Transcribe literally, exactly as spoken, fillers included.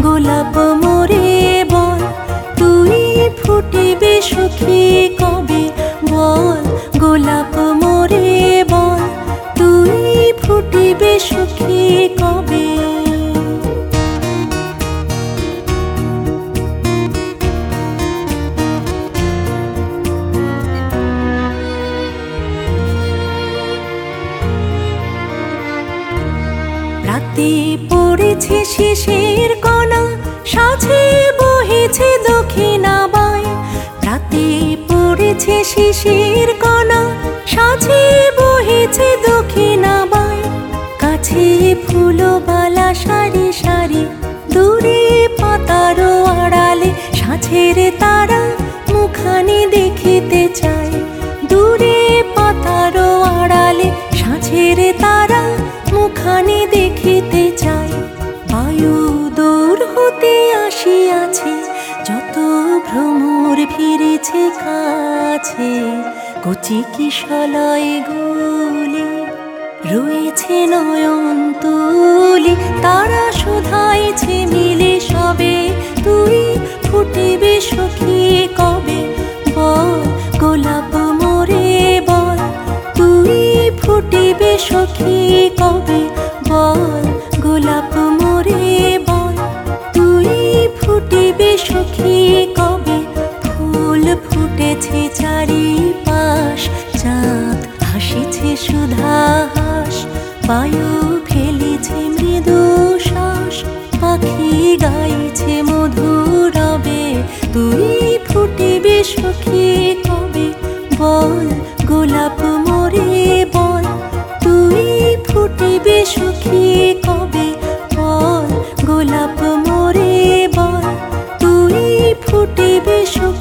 গোলাপ মোরে বল তুই ফুটিবে সখী কবে, বল গোলাপ মোরে বল তুই ফুটিবে সখী কবে। রাতে পড়েছে শিশির কণা, সাজে বহেছে দক্ষিণা বাই। রাতে পড়েছে শিশির কণা, সাজে বহেছে দক্ষিণা বাই। কাছে ফুলবালা সারি সারি, দূরে পাতার আড়ালে সাঁঝের তারা মুখানি দেখিতে চায়। দূরে পাতার আড়ালে সাঁঝের তারা মুখানি দেখিতে চাই। বায়ু দূর হতে আসিয়াছে, যত ভ্রমর ফিরেছে কাছে। কচি কিশলয় গুলি রয়েছে নয়ন তুলি, তারা শোধাইছে মিলে সবে তুই ফুটিবে সখী কবে, বল গোলাপ মোরে বল তুই ফুটিবে সখী কবে, বল গোলাপ মোরে বল তুই ফুটিবে সখী কবে। ফুল ফুটেছে চারিপাশ, চাঁদ হাসিছে সুধাহাস, বায়ু ফেলিছে মৃদু শ্বাস, পাখি গাইছে মধুরবে তুই ফুটিবে সখী কবে, বল গোলাপ মোরে বল তুই ফুটিবে সখী কবে, বল গোলাপ মোরে বল তুই ফুটিবে সখী।